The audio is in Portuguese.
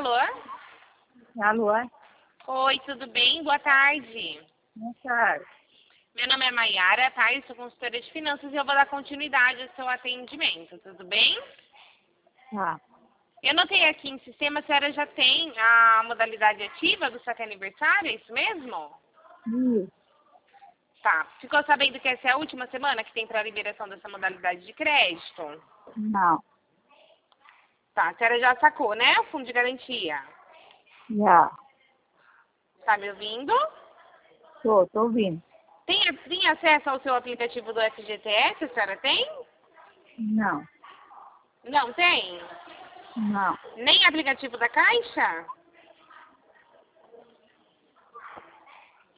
Alô? Alô? Oi, tudo bem? Boa tarde. Boa tarde. Meu nome é Maiara, tá? Eu sou consultora de finanças e eu vou dar continuidade ao seu atendimento, tudo bem? Tá. Eu notei aqui em sistema, a senhora já tem a modalidade ativa do saque aniversário, é isso mesmo? Isso. Tá. Ficou sabendo que essa é a última semana que tem para a liberação dessa modalidade de crédito? Não. Tá, a senhora já sacou, né? O fundo de garantia. Já. Tá me ouvindo? Tô ouvindo. Tem acesso ao seu aplicativo do FGTS, a senhora tem? Não. Não tem? Não. Nem aplicativo da Caixa?